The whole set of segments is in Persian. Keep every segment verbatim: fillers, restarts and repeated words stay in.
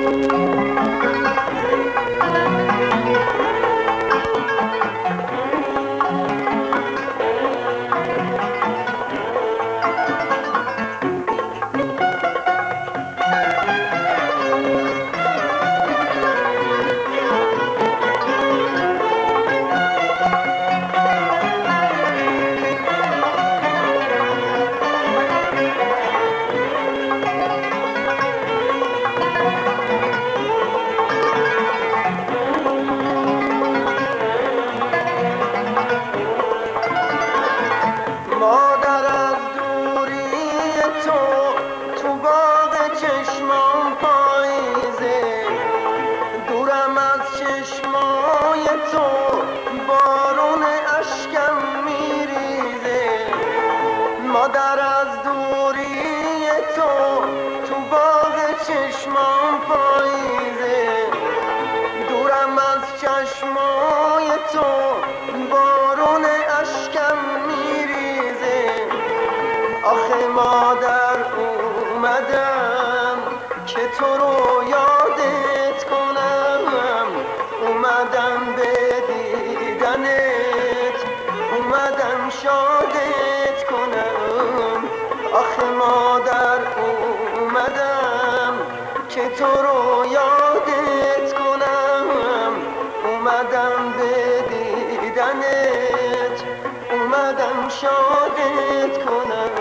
مادر از دوری تو تو باغ چشمان پاییزه، دورم از چشمای تو بارون اشکم میریزه. مادر از دوری تو تو باغ چشمان پاییزه، دورم از چشمای تو بارون اشکم میریزه. آخه مادر اومدم که تو رو یادت کنم، اومدم به دیدنت، اومدم شادت کنم. آخه مادر اومدم که تو رو یادت کنم، اومدم به دیدنت، اومدم شادت کنم.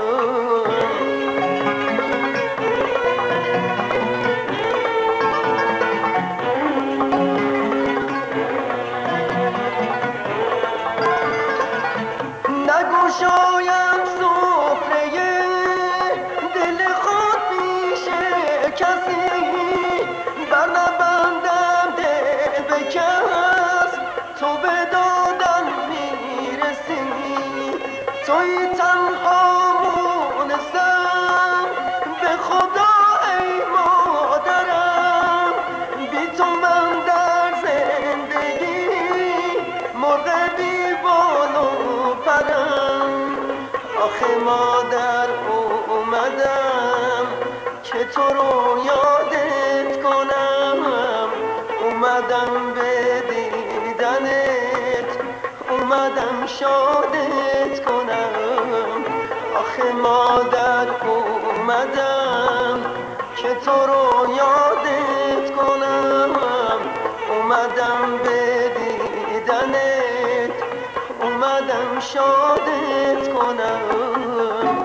نگو شاید سفره دل خود پیش کسی، بر نبندم دل به کس، تو به دادم میرسی. توی تنها مونسم به خدا ای مادرم، بی تو من در زندگی مرغ بی بال و پرم. آخه مادر اومدم که تو رو یادت کنم، اومدم به دیدنت، اومدم شادت کنم. آخه مادر اومدم که تو رو یادت کنم، اومدم به دیدنت، اومدم شادت کنم.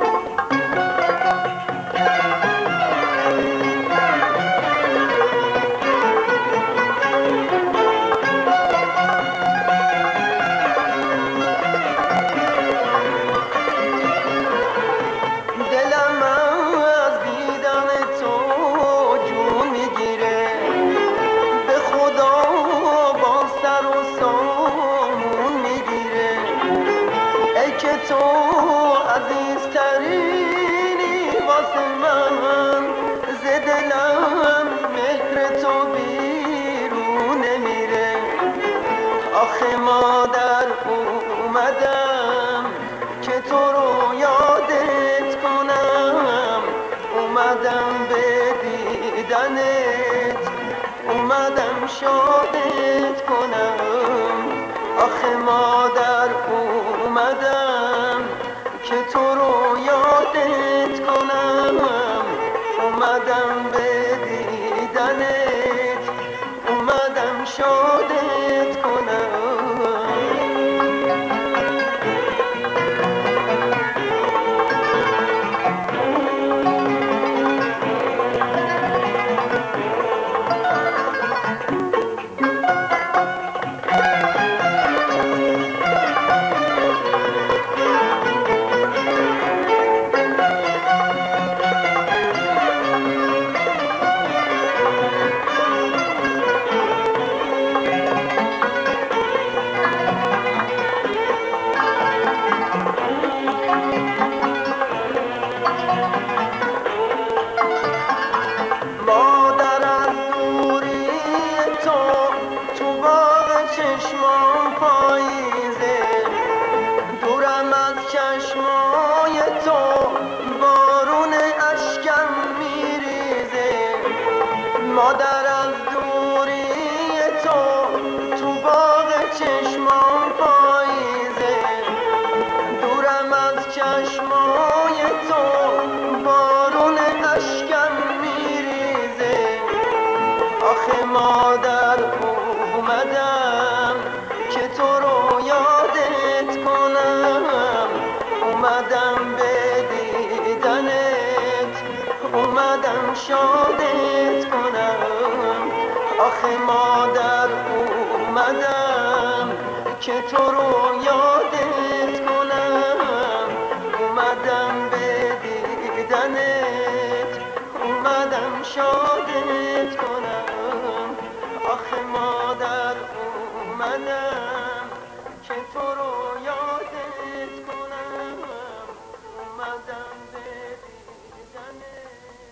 دلم از دیدن تو جون میگیره، به خدا با سر و سامون میگیره. ای که تو عزیزترینی واسه من، ز دلم مهر تو بیرون نمیره. آخه مادر اومدم که تو رو یادت کنم، اومدم به دیدنت، اومدم شادت کنم. آخه مادر اومدم که تو رو یادت کنم، اومدم به دیدنت، اومدم شادت کنم. چشمان پاییزه، دورم از چشمای تو بارون اشکم میریزه. مادر مادر اومدم که تو رو یادت کنم، اومدم به دیدنت، اومدم شادت کنم. آخه مادر اومدم که تو رو یادت کنم، اومدم به دیدنت، اومدم شادت کنم. آخه مادر اومدم که تو رو یادت کنم، اومدم به دیدنت،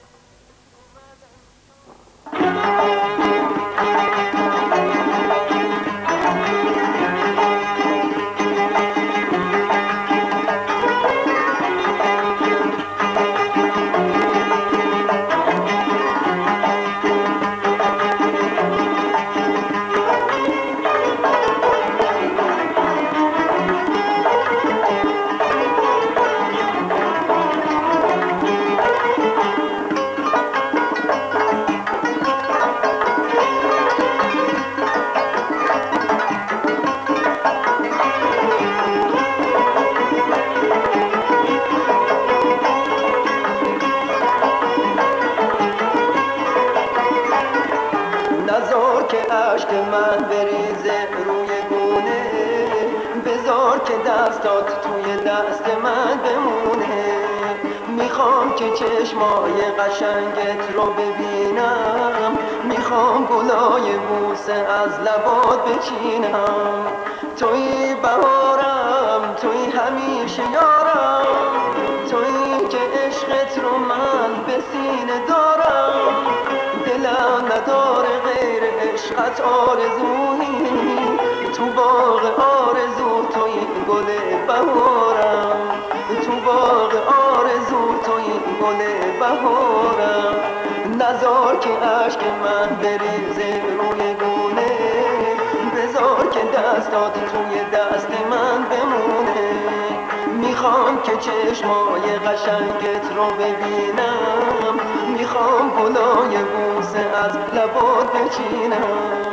نذار که عشق من بریزه روی گونه، بذار که دستات توی دست من بمونه. میخوام که چشمای قشنگت رو ببینم، میخوام گلای بوسه از لبات بچینم. توی بهارم، توی همیشه یارم، توی که عشقت رو من به سینه دارم. دلم نداره غیر عشقت آرزویی، تو باغ آرزو توی گل بهارم، تو باغ آرزو توی گل بهارم. نذار که عشق من بریزه روی گونه، بذار که دستات توی دست من بمونه. میخوام که چشمای قشنگت رو ببینم، میخوام گلای بوسه از لبات بچینم.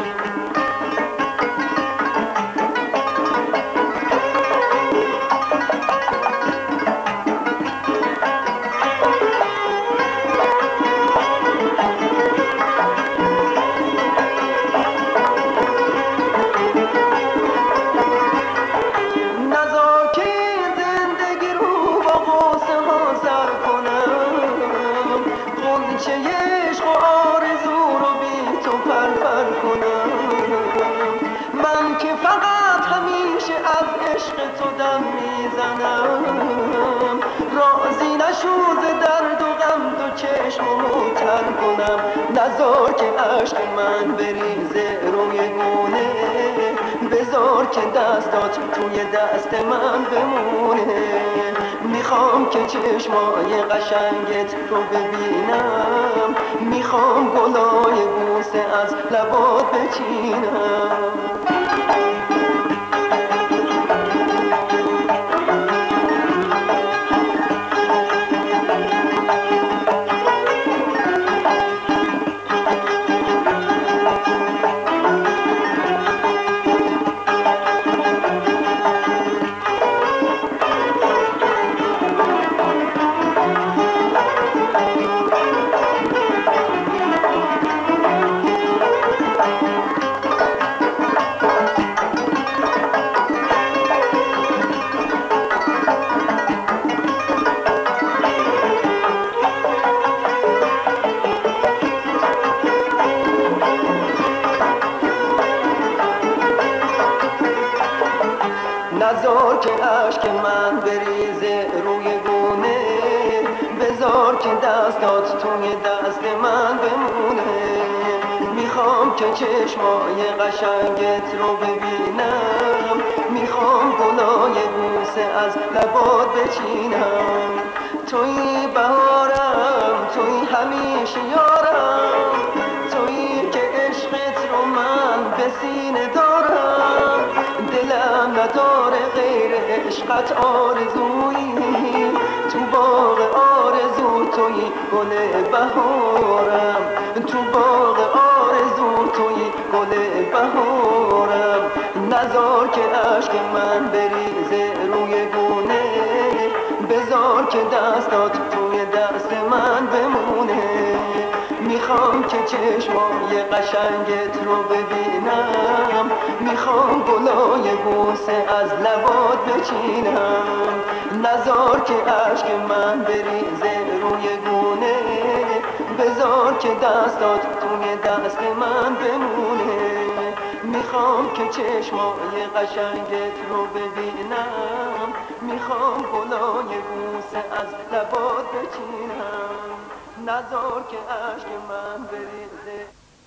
نذار که زندگی رو با غصه ها سر کنم، غنچه عشق و آرزو رو بی تو پرپر کنم. من که فقط همیشه از عشق تو دم میزنم، راضی نشو ز درد و غم تو چشممو تر کنم. نذار که عشق من بریزه روی گونه، بذار که دستات توی دست من بمونه. میخوام که چشمای قشنگت رو ببینم، میخوام گلای بوسه از لبات بچینم. نذار که عشق من بریزه روی گونه، بذار که دستات توی دست من بمونه. میخوام که چشمای قشنگت رو ببینم، میخوام گلای بوسه از لبات بچینم. توی بهارم، توی همیشه یارم، توی که عشقت رو من به سینه دارم. دلم نداره غیر عشقت آرزویی، تو باغ آرزو توی گل بهارم، تو باغ آرزو توی دستات توی دست من بمونه. میخوام که چشمای قشنگت رو ببینم، میخوام گلای بوسه از لبات بچینم. نذار که عشق من بریزه روی گونه، بذار که دستات توی دست من بمونه. میخوام که چشمای قشنگت رو ببینم، میخوام گلای بوسه از لبات بچینم. نذار که عشق من بریزه.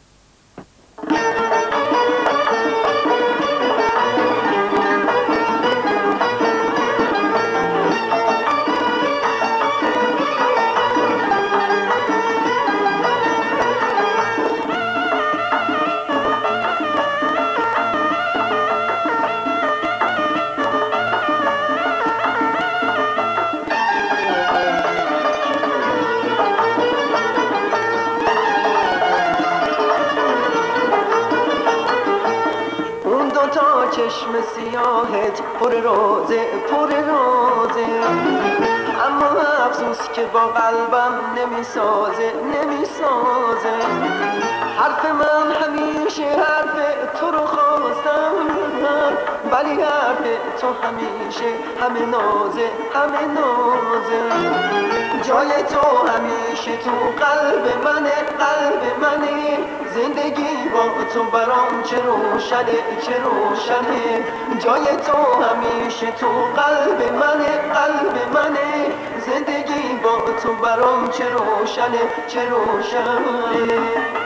چشم سیاهت پر روزه پر روزه، اما افسوس که با قلبم نمیسازه نمیسازه. حرف من همیشه حرف تو رو خواستم، ولی حرف تو همیشه همه نازه همه نازه. جای تو همیشه تو قلب منه قلب منه، زندگی با تو برام چه روشنه چه روشنه. جای تو همیشه تو قلب منه قلب منه، زندگی با تو برام چه روشنه چه روشنه.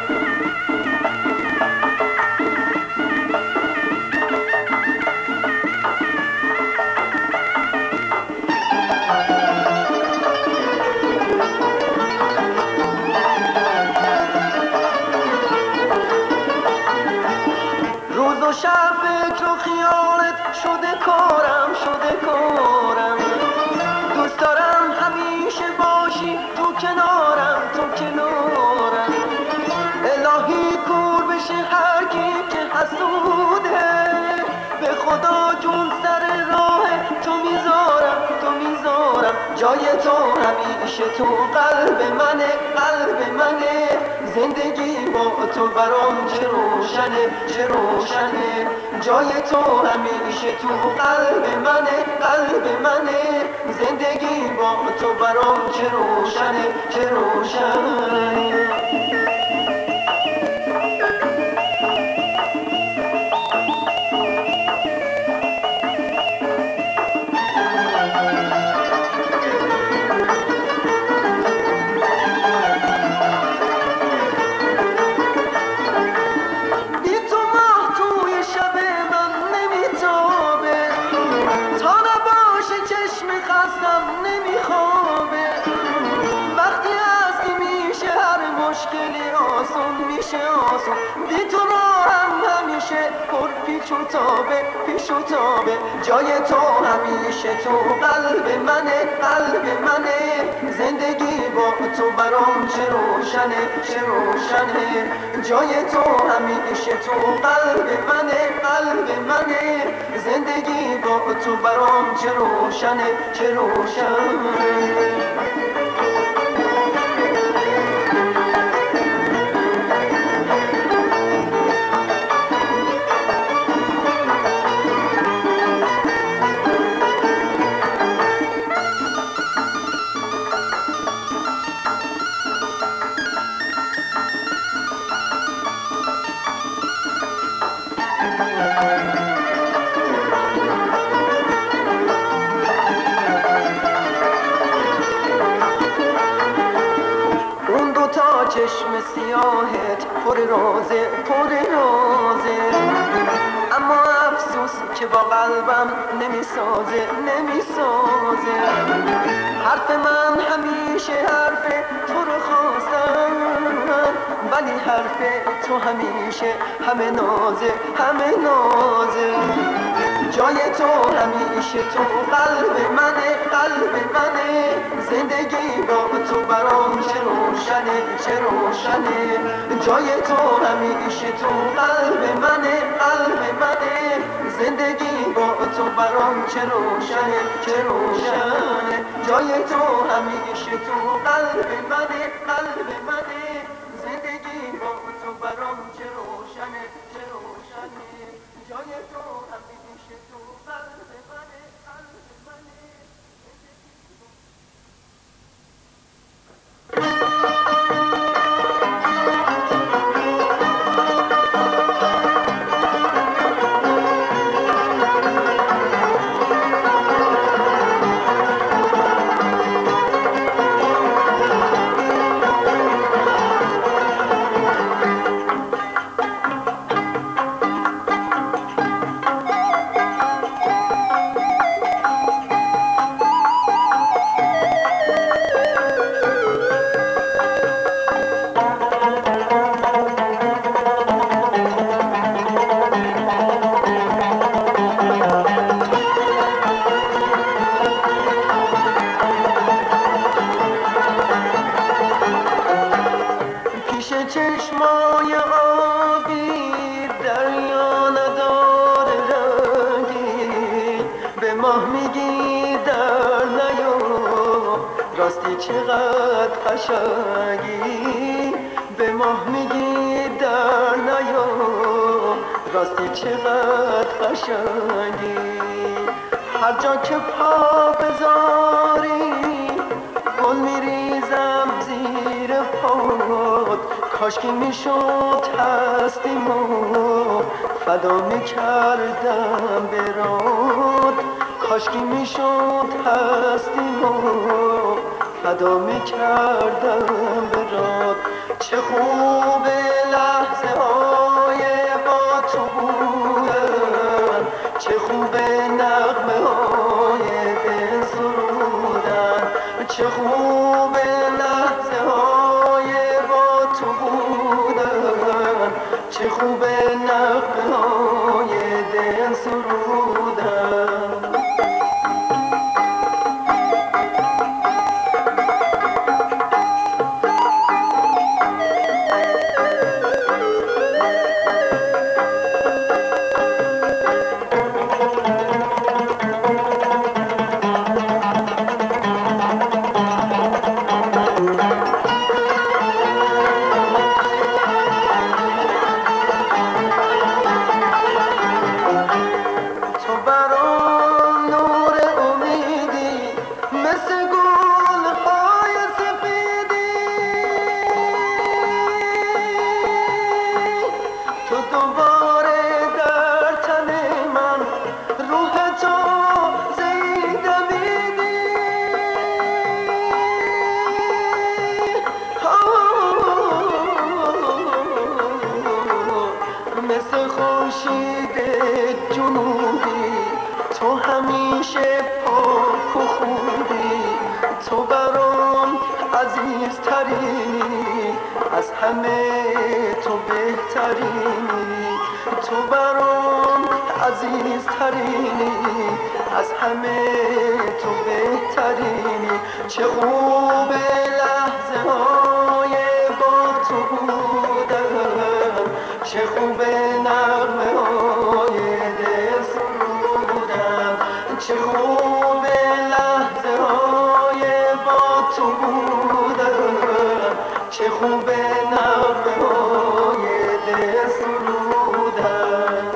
روز و شب فکر و خیالت شده کارم شده کارم. دوست دارم همیشه باشی تو کنارم تو کنارم. الهی کور بشه هر کی که حسوده، به خدا جون سر راه تو میذارم تو میذارم. جای تو همیشه تو قلب منه قلب منه، زندگی با تو برام چه روشنه چه روشنه. جای تو همیشه تو قلب منه قلب منه، زندگی با تو برام چه روشنه چه روشنه. نمیخوابه وقتی هستی میشه هر مشکلی آسون میشه آسون. بی تو راهم همیشه پر پیچ و تابه پیچ و تابه. جای تو همیشه تو قلب منه قلب منه، زندگی با تو برام چه روشنه چه روشنه. جای تو همیشه تو قلب منه قلب منه، زندگی با تو برام چه روشنه چه روشنه. چشم سیاهت پر روزه پر روزه، اما افسوس که با قلبم نمیسازه نمیسازه. حرف من همیشه حرف تو رو خواستم، ولی حرف تو همیشه همه نازه همه نازه. جای تو همیشه تو قلب منه قلب منه، زندگی با تو برام چه روشنه چه روشنه. جای تو همیشه تو قلب منه قلب منه، زندگی با تو برام چه روشنه چه روشنه. جای تو همیشه تو قلب منه قلب منه، زندگی با تو برام چه روشنه چه روشنه. جای تو همیشه تو قلب منه قلب منه. پیش چشمای آبی دریا نداره رنگی، به ماه میگی در نیا راستی چقدر قشنگی. به ماه میگی در نیا راستی چقدر قشنگی. هر جا که پا بذاری گل میریزم زیر پات، کاشکی میشد هستیمو فدا میکردم برات. کاشکی میشد هستیمو فدا میکردم برات. چه خوب لحظه های با تو بودن، چه خوب نغمه های دل سرودن. چه خوب لحظه های با تو بودن، چه خوب نغمه های دل سرودن. مثل خورشید جنوبی تو همیشه پاک و خوبی. تو برام عزیزترینی، از همه تو بهترینی. تو برام عزیزترینی، از همه تو بهترینی. چه خوب لحظه های با تو بودن، چه خوب نغمه های دل سرودن. چه خوب لحظه های با تو بودن، چه خوب نغمه های دل سرودن.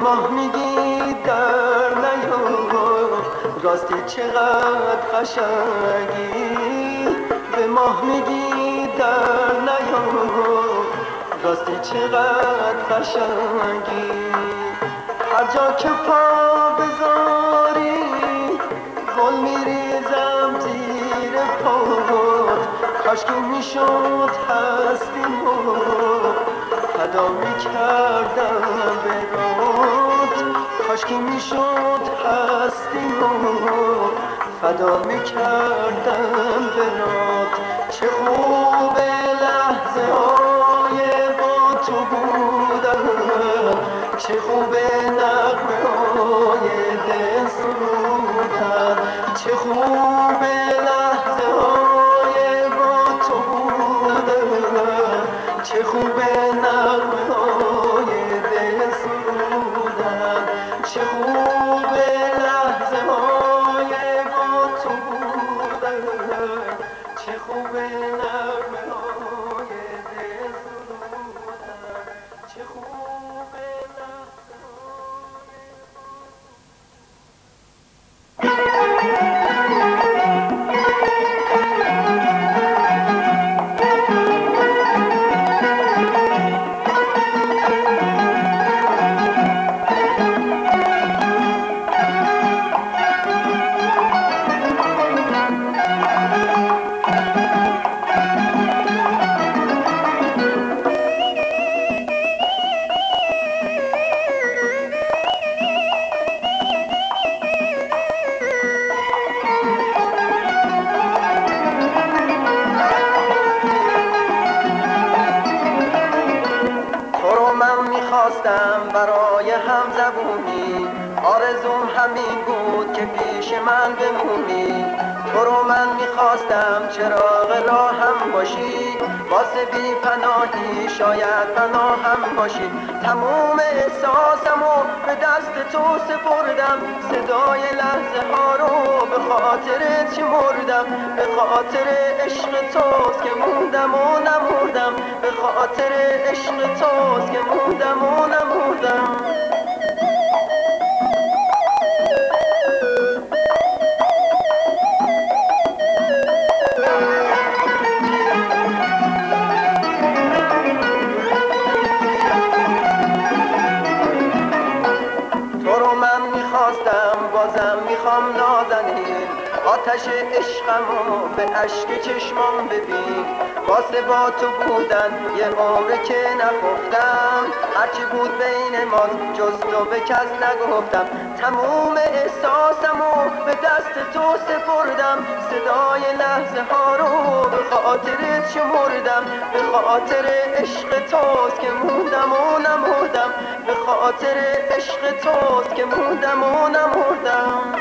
ماه میگی در نیار، راستی چقدر قشنگی. به ماه میگی در نیار، راستی چقدر قشنگی. هر جا که پا بذاری گل میریزم زیر پات. کاشکی میشد هستیمو فدا میکردم برات. کاشکی میشد هستیمو فدا میکردم برات. چه خوب لحظه های با تو بودن، چه خوب نغمه های دل سرودن. چه خوب لحظه های با تو بودن، چه خوب نغمه های دل سرودن. چه خوب لحظه های با تو بودن، چه خوب نغمه های دل سرودن. چه خوب لحظه خواستم برای هم زبونی، آرزوم همین بود که پیش من بمونی. تو رو من میخواستم چراغ راهم باشی، واسه بی پناهی شاید پناهم باشی. تموم احساسمو به دست تو سپردم، صدای لحظه ها رو به خاطرت شمردم. به خاطر عشق توست که موندم و نمردم، به خاطر عشق توست که موندم و نمردم. بازم میخوام نازنین، آتش عشقمو به اشک چشمام ببین. واسه با تو بودن یه عمر که نخفتم، هرچی بود بین ما جز تو به کس نگفتم. تموم احساسمو به دست تو سپردم، صدای لحظه ها رو به خاطرت شمردم. به خاطر عشق توست که موندم و نمردم، به خاطر عشق توست که موندم و نمردم.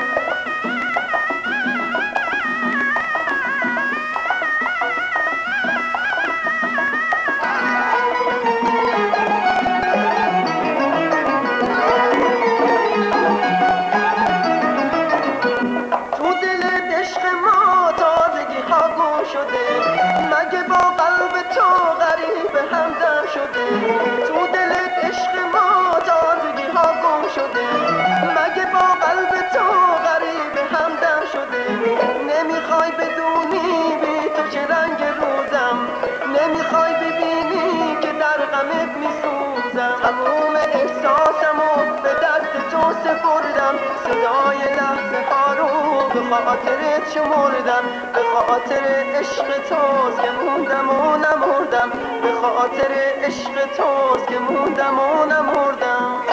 مگه با قلب تو غریب همدم شده؟ تو دلت عشق ما تازگی ها گم شده. مگه با قلب تو غریب همدم شده؟ نمیخوای بدونی بی تو چه رنگ روزم، نمیخوای ببینی که در غمت میسوزم. تموم احساسمو به دست تو سپردم، صدای لحظه ها رو به خاطرت شمردم. به خاطر عشق توست که موندم و نمردم، به خاطر عشق توست که موندم و نمردم.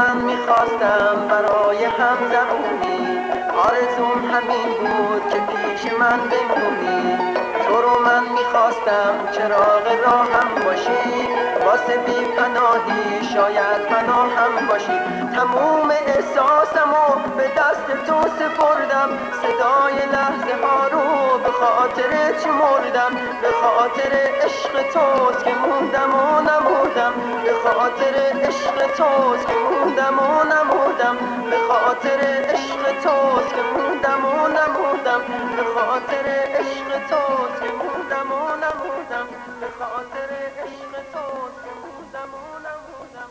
برای هم زبونی، آرزوم همین بود که پیش من بمونی. تو رو من میخواستم چراغ راهم باشی، واسه بی پناهی شاید پناهم باشی. تموم احساسمو به دست تو سپردم، صدای لحظه ها رو به خاطرت مردم. به خاطر عشق توست که موندم و نمردم، به خاطر عشق توست که موندم و نمردم، به خاطر عشق توست که موندم و نمردم، به خاطر عشق توست که موندم و نمردم، به خاطر عشق توست که موندم و نمردم.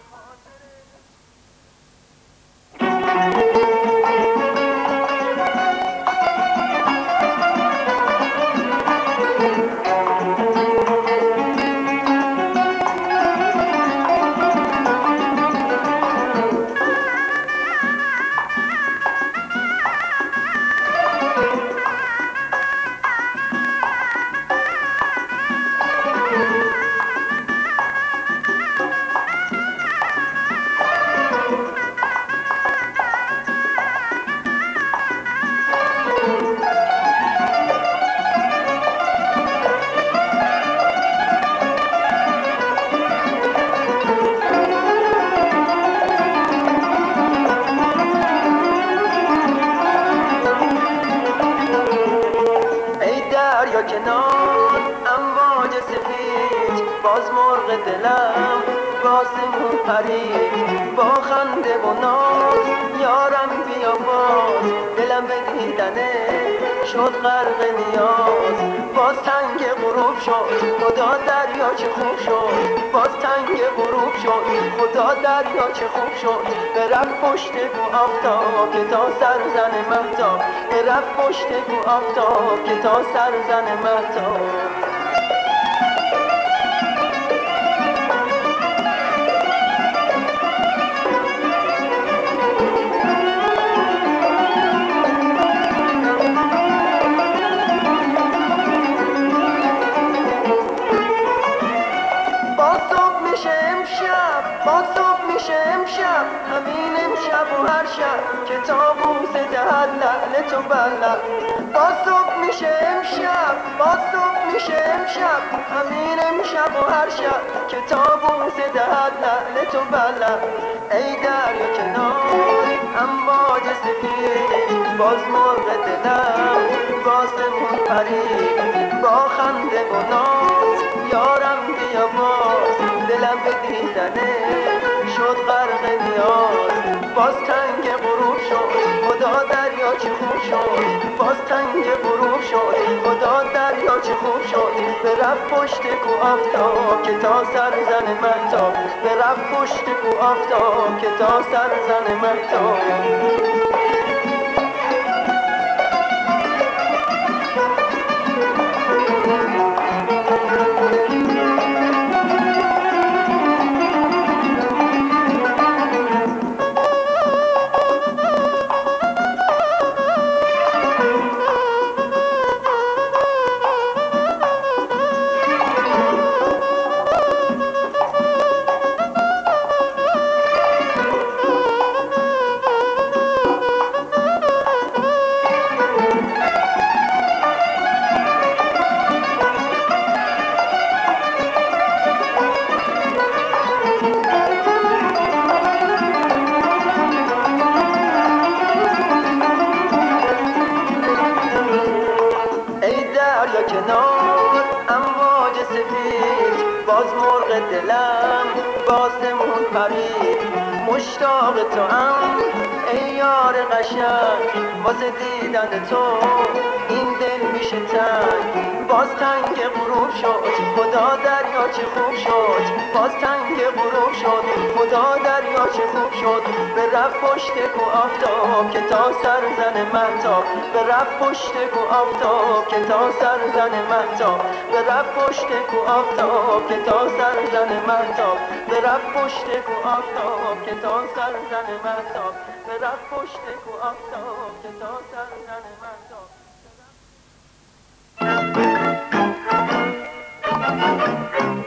دریا کنار امواج سفید، باز مرغ دلم باسمون پرید. با خنده و ناز یارم بیا باز، دلم به دیدنه شد غرق نیاز. باز تنگ غروب شد خدا دریا چه خوب شد، باز تنگ غروب شد خدا دریا چه خوب شد. برفت پشت کو آفتاب که تا سر زن مهتاب، برفت پشت کو آفتاب که تا سر زن مهتاب. باز صبح میشه امشب، همین امشب و هر شب که تابوس دهد لعل تو بلد. باز صبح میشه امشب، باز صبح میشه امشب، همین امشب و هر شب که تابوس دهد لعل تو بلد. ای دریا کنار امواج سفید، باز مرغ دلم باسمون پرید. با خنده و ناز یارم بیا باز، دلم به دیدنه شد غرق نیاز. باز تنگ غروب شد خدا دریا چه خوب شد، باز تنگ غروب شد خدا دریا چه خوب شد. برفت پشت کو آفتاب که تا سر زن مهتاب، برفت پشت کو آفتاب که تا سر زن مهتاب. دریا کنار امواج سفید، باز مرغ دلم باسمون پرید. مشتاق تو ام ای یار قشنگ، واسه دیدن تو این دل میشه تنگ. باز تنگ غروب شد خدا دریا چه خوب شد، باز تنگ غروب شد خدا دریا چه خوب شد. برفت پشت کو آفتاب که تا سر زن مهتاب، برفت پشت کو آفتاب که تا سر زن مهتاب، برفت پشت کو آفتاب که تا سر زن مهتاب، برفت پشت کو آفتاب که تا سر زن مهتاب، برفت پشت کو آفتاب که تا سر زن مهتاب. Thank you.